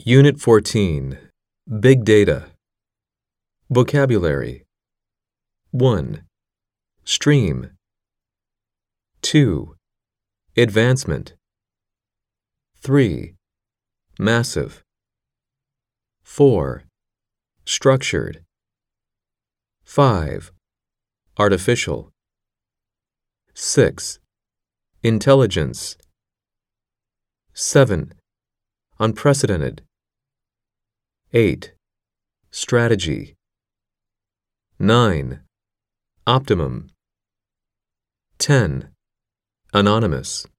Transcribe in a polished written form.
Unit 14, Big Data. Vocabulary. 1. Stream. 2. Advancement. 3. Massive. 4. Structured. 5. Artificial. 6. Intelligence. 7. Unprecedented. 8. Strategy. 9. Optimum. 10. Anonymous.